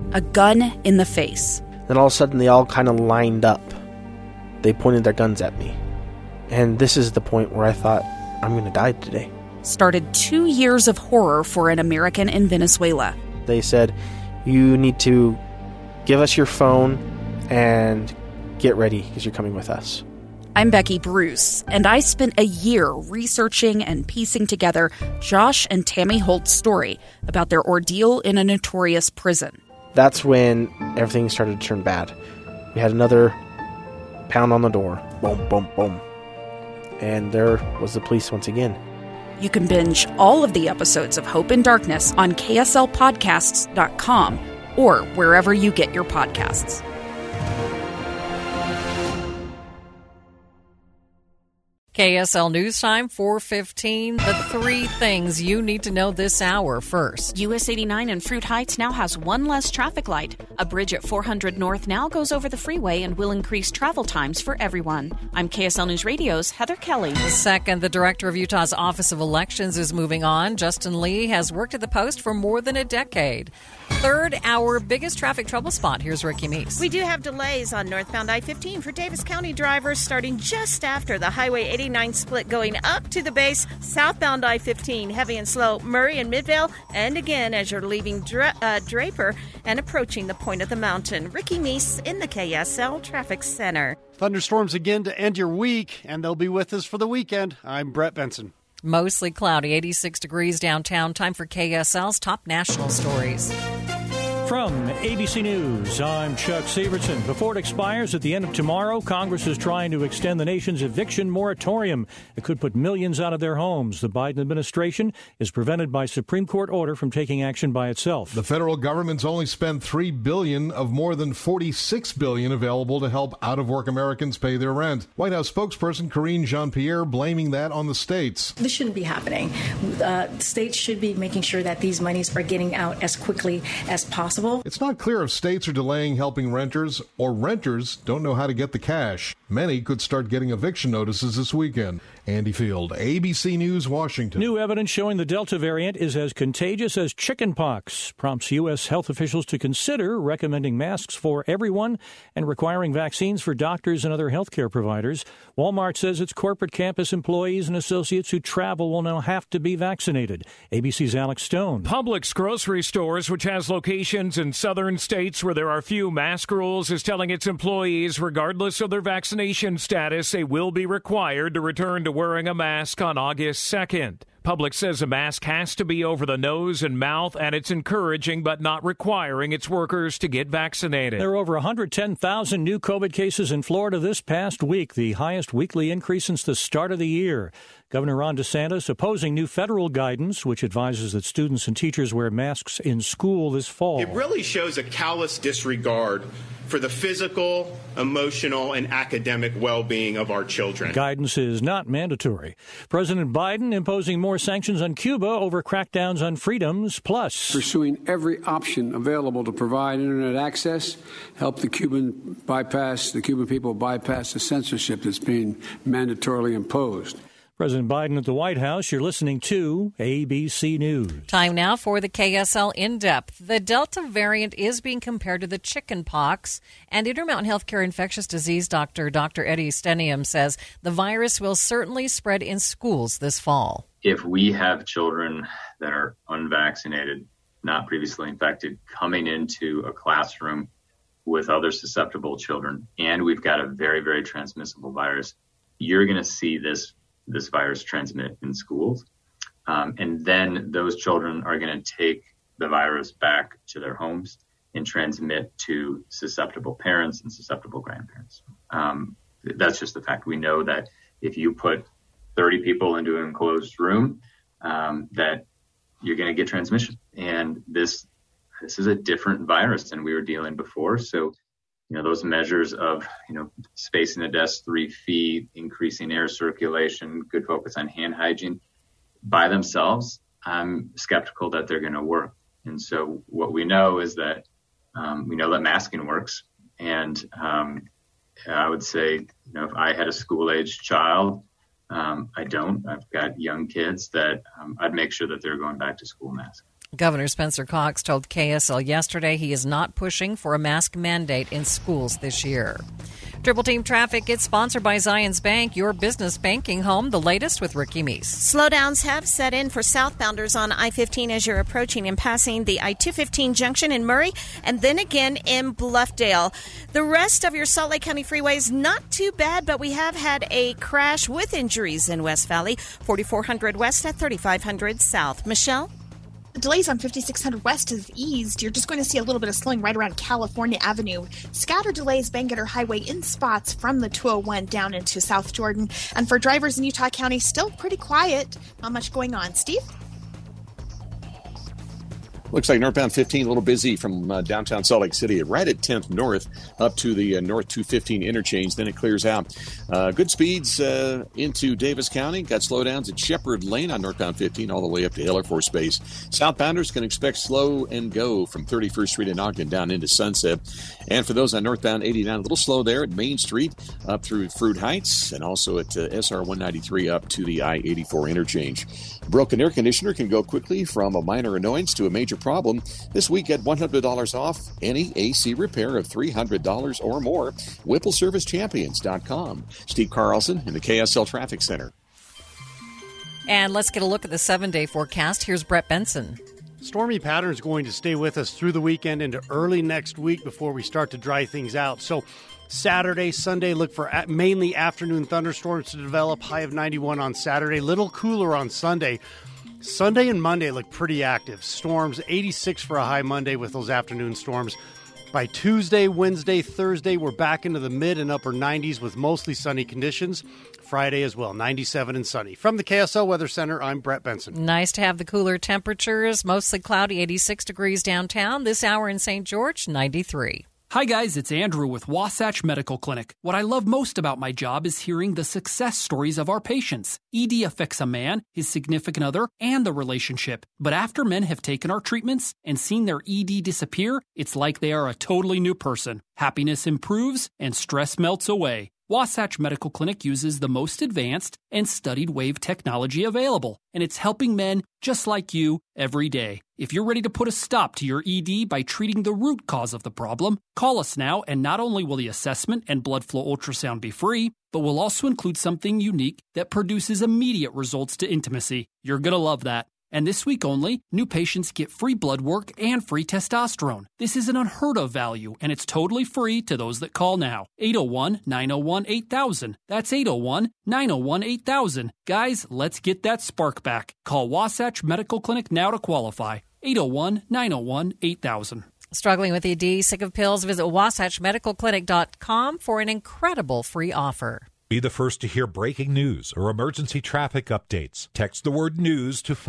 a gun in the face. Then all of a sudden they all kind of lined up. They pointed their guns at me. And this is the point where I thought, I'm going to die today. Started 2 years of horror for an American in Venezuela. They said, you need to give us your phone and get ready because you're coming with us. I'm Becky Bruce, and I spent a year researching and piecing together Josh and Tammy Holt's story about their ordeal in a notorious prison. That's when everything started to turn bad. We had another pound on the door. Boom, boom, boom. And there was the police once again. You can binge all of the episodes of Hope in Darkness on KSLpodcasts.com or wherever you get your podcasts. KSL News Time, 4:15. The three things you need to know this hour first. US 89 in Fruit Heights now has one less traffic light. A bridge at 400 North now goes over the freeway and will increase travel times for everyone. I'm KSL News Radio's Heather Kelly. Second, the director of Utah's Office of Elections is moving on. Justin Lee has worked at the post for more than a decade. Third, our biggest traffic trouble spot. Here's Ricky Meese. We do have delays on northbound I-15 for Davis County drivers starting just after the Highway 89 split going up to the base. Southbound I-15, heavy and slow, Murray and Midvale, and again as you're leaving Draper and approaching the point of the mountain. Ricky Meese in the KSL Traffic Center. Thunderstorms again to end your week, and they'll be with us for the weekend. I'm Brett Benson. Mostly cloudy, 86 degrees downtown. Time for KSL's top national stories. From ABC News, I'm Chuck Severson. Before it expires at the end of tomorrow, Congress is trying to extend the nation's eviction moratorium. It could put millions out of their homes. The Biden administration is prevented by Supreme Court order from taking action by itself. The federal government's only spent $3 billion of more than $46 billion available to help out-of-work Americans pay their rent. White House spokesperson Karine Jean-Pierre blaming that on the states. This shouldn't be happening. States should be making sure that these monies are getting out as quickly as possible. It's not clear if states are delaying helping renters or renters don't know how to get the cash. Many could start getting eviction notices this weekend. Andy Field, ABC News, Washington. New evidence showing the Delta variant is as contagious as chickenpox prompts U.S. health officials to consider recommending masks for everyone and requiring vaccines for doctors and other healthcare providers. Walmart says its corporate campus employees and associates who travel will now have to be vaccinated. ABC's Alex Stone. Publix grocery stores, which has locations in southern states where there are few mask rules, is telling its employees, regardless of their vaccination status, they will be required to return to wearing a mask on August 2nd. Publix says a mask has to be over the nose and mouth, and it's encouraging but not requiring its workers to get vaccinated. There are over 110,000 new COVID cases in Florida this past week, the highest weekly increase since the start of the year. Governor Ron DeSantis opposing new federal guidance, which advises that students and teachers wear masks in school this fall. It really shows a callous disregard for the physical, emotional, and academic well-being of our children. Guidance is not mandatory. President Biden imposing more sanctions on Cuba over crackdowns on freedoms, plus pursuing every option available to provide internet access, help the Cuban people bypass the censorship that's being mandatorily imposed. President Biden at the White House. You're listening to ABC News. Time now for the KSL In-Depth. The Delta variant is being compared to the chickenpox, and Intermountain Healthcare infectious disease doctor Dr. Eddie Stenium says the virus will certainly spread in schools this fall. If we have children that are unvaccinated, not previously infected, coming into a classroom with other susceptible children, and we've got a very, very transmissible virus, you're going to see this virus transmit in schools. And then those children are going to take the virus back to their homes and transmit to susceptible parents and susceptible grandparents. That's just the fact. We know that if you put 30 people into an enclosed room, that you're going to get transmission. And this is a different virus than we were dealing before. So, those measures of, spacing the desk 3 feet, increasing air circulation, good focus on hand hygiene, by themselves, I'm skeptical that they're going to work. And so what we know is that we know that masking works. And I would say, if I had a school-aged child, I don't. I've got young kids that I'd make sure that they're going back to school masked. Governor Spencer Cox told KSL yesterday he is not pushing for a mask mandate in schools this year. Triple Team Traffic gets sponsored by Zions Bank, your business banking home, the latest with Ricky Meese. Slowdowns have set in for southbounders on I-15 as you're approaching and passing the I-215 junction in Murray and then again in Bluffdale. The rest of your Salt Lake County freeway is not too bad, but we have had a crash with injuries in West Valley, 4400 west at 3500 south. Michelle? The delays on 5600 West have eased. You're just going to see a little bit of slowing right around California Avenue. Scattered delays Bangerter Highway in spots from the 201 down into South Jordan. And for drivers in Utah County, still pretty quiet. Not much going on. Steve? Looks like northbound 15 a little busy from downtown Salt Lake City, right at 10th North up to the North 215 interchange. Then it clears out. Good speeds into Davis County. Got slowdowns at Shepherd Lane on northbound 15 all the way up to Hill Air Force Base. Southbounders can expect slow and go from 31st Street in Ogden down into Sunset. And for those on northbound 89, a little slow there at Main Street up through Fruit Heights and also at SR 193 up to the I-84 interchange. Broken air conditioner can go quickly from a minor annoyance to a major problem. This week, get $100 off any AC repair of $300 or more. WhipplesServiceChampions.com. Steve Carlson in the KSL Traffic Center. And let's get a look at the 7-day forecast. Here's Brett Benson. Stormy patterns going to stay with us through the weekend into early next week before we start to dry things out. So Saturday, Sunday, look for mainly afternoon thunderstorms to develop. High of 91 on Saturday. Little cooler on Sunday. Sunday and Monday look pretty active. Storms, 86 for a high Monday with those afternoon storms. By Tuesday, Wednesday, Thursday, we're back into the mid and upper 90s with mostly sunny conditions. Friday as well, 97 and sunny. From the KSL Weather Center, I'm Brett Benson. Nice to have the cooler temperatures. Mostly cloudy, 86 degrees downtown. This hour in St. George, 93. Hi guys, it's Andrew with Wasatch Medical Clinic. What I love most about my job is hearing the success stories of our patients. ED affects a man, his significant other, and the relationship. But after men have taken our treatments and seen their ED disappear, it's like they are a totally new person. Happiness improves and stress melts away. Wasatch Medical Clinic uses the most advanced and studied wave technology available, and it's helping men just like you every day. If you're ready to put a stop to your ED by treating the root cause of the problem, call us now, and not only will the assessment and blood flow ultrasound be free, but we'll also include something unique that produces immediate results to intimacy. You're going to love that. And this week only, new patients get free blood work and free testosterone. This is an unheard of value, and it's totally free to those that call now. 801-901-8000. That's 801-901-8000. Guys, let's get that spark back. Call Wasatch Medical Clinic now to qualify. 801-901-8000. Struggling with ED, sick of pills? Visit WasatchMedicalClinic.com for an incredible free offer. Be the first to hear breaking news or emergency traffic updates. Text the word news to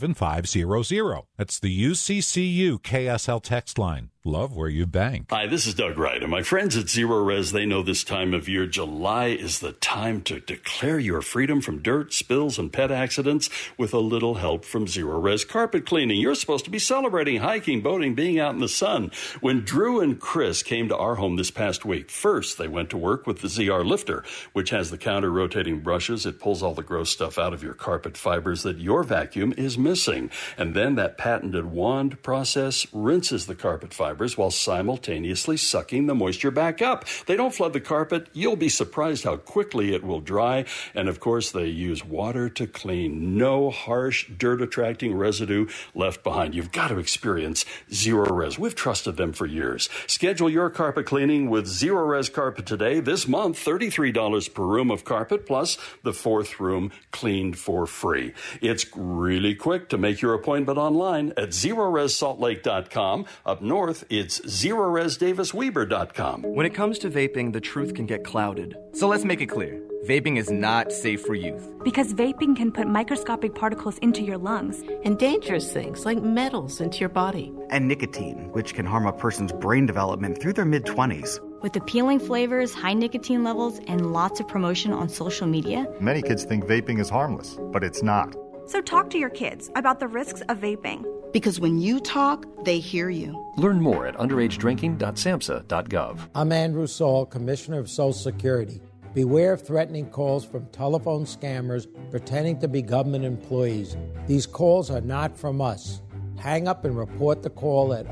57500. That's the UCCU KSL text line. Love where you bank. Hi, this is Doug Wright, and my friends at Zero Res, they know this time of year, July is the time to declare your freedom from dirt, spills, and pet accidents with a little help from Zero Res carpet cleaning. You're supposed to be celebrating hiking, boating, being out in the sun. When Drew and Chris came to our home this past week, first they went to work with the ZR Lifter, which has the counter-rotating brushes. It pulls all the gross stuff out of your carpet fibers that your vacuum is missing. And then that patented wand process rinses the carpet fibers while simultaneously sucking the moisture back up. They don't flood the carpet. You'll be surprised how quickly it will dry. And of course, they use water to clean. No harsh, dirt-attracting residue left behind. You've got to experience Zero Res. We've trusted them for years. Schedule your carpet cleaning with Zero Res Carpet today. This month, $33 per room of carpet, plus the fourth room cleaned for free. It's really quick to make your appointment online at ZeroResSaltLake.com. Up north, it's ZeroResDavisWeber.com. When it comes to vaping, the truth can get clouded. So let's make it clear. Vaping is not safe for youth. Because vaping can put microscopic particles into your lungs. And dangerous things like metals into your body. And nicotine, which can harm a person's brain development through their mid-20s. With appealing flavors, high nicotine levels, and lots of promotion on social media, many kids think vaping is harmless, but it's not. So talk to your kids about the risks of vaping. Because when you talk, they hear you. Learn more at underagedrinking.samhsa.gov. I'm Andrew Saul, Commissioner of Social Security. Beware of threatening calls from telephone scammers pretending to be government employees. These calls are not from us. Hang up and report the call at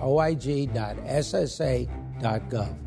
oig.ssa.gov.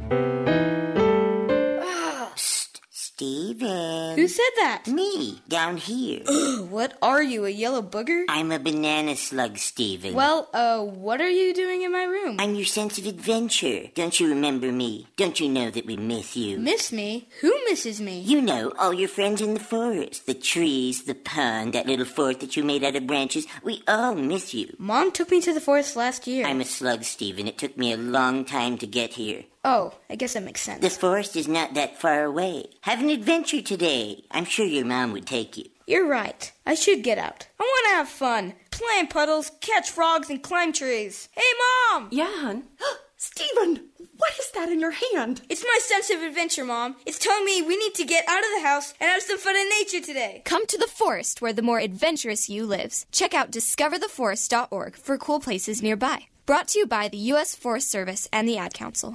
Steven. Who said that? Me, down here. What are you, a yellow booger? I'm a banana slug, Steven. Well, what are you doing in my room? I'm your sense of adventure. Don't you remember me? Don't you know that we miss you? Miss me? Who misses me? You know, all your friends in the forest. The trees, the pond, that little fort that you made out of branches. We all miss you. Mom took me to the forest last year. I'm a slug, Steven. It took me a long time to get here. Oh, I guess that makes sense. The forest is not that far away. Have an adventure today. I'm sure your mom would take you. You're right. I should get out. I want to have fun. Play in puddles, catch frogs, and climb trees. Hey, Mom! Yeah, hon? Steven, what is that in your hand? It's my sense of adventure, Mom. It's telling me we need to get out of the house and have some fun in nature today. Come to the forest where the more adventurous you lives. Check out discovertheforest.org for cool places nearby. Brought to you by the U.S. Forest Service and the Ad Council.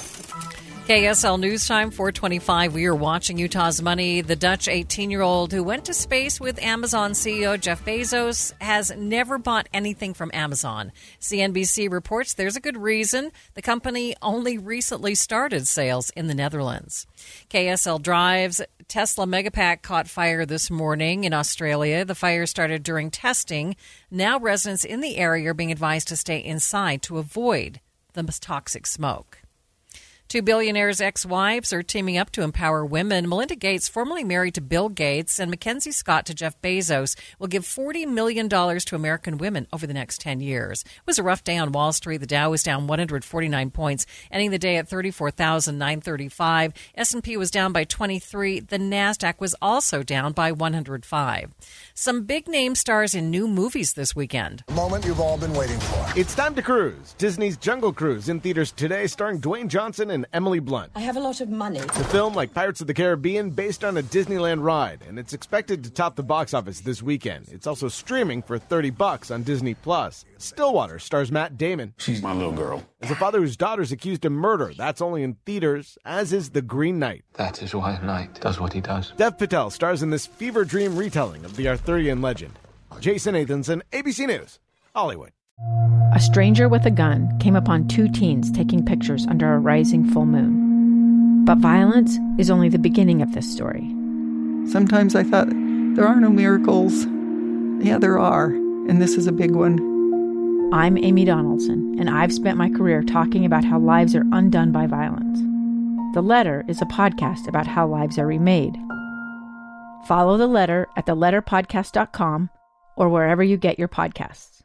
KSL News Time, 4:25. We are watching Utah's money. The Dutch 18-year-old who went to space with Amazon CEO Jeff Bezos has never bought anything from Amazon. CNBC reports there's a good reason. The company only recently started sales in the Netherlands. KSL Drive's Tesla Megapack caught fire this morning in Australia. The fire started during testing. Now residents in the area are being advised to stay inside to avoid the toxic smoke. Two billionaires' ex-wives are teaming up to empower women. Melinda Gates, formerly married to Bill Gates, and Mackenzie Scott to Jeff Bezos, will give $40 million to American women over the next 10 years. It was a rough day on Wall Street. The Dow was down 149 points, ending the day at 34,935. S&P was down by 23. The NASDAQ was also down by 105. Some big-name stars in new movies this weekend. The moment you've all been waiting for. It's time to cruise. Disney's Jungle Cruise in theaters today, starring Dwayne Johnson and Emily Blunt. I have a lot of money. The film, like Pirates of the Caribbean, based on a Disneyland ride, and it's expected to top the box office this weekend. It's also streaming for $30 on Disney+. Stillwater stars Matt Damon. She's my little girl. As a father whose daughter's accused of murder, that's only in theaters, as is The Green Knight. That is why a knight does what he does. Dev Patel stars in this fever dream retelling of the Arthurian legend. Jason Nathanson, ABC News, Hollywood. A stranger with a gun came upon two teens taking pictures under a rising full moon. But violence is only the beginning of this story. Sometimes I thought, there are no miracles. Yeah, there are, and this is a big one. I'm Amy Donaldson, and I've spent my career talking about how lives are undone by violence. The Letter is a podcast about how lives are remade. Follow The Letter at theletterpodcast.com or wherever you get your podcasts.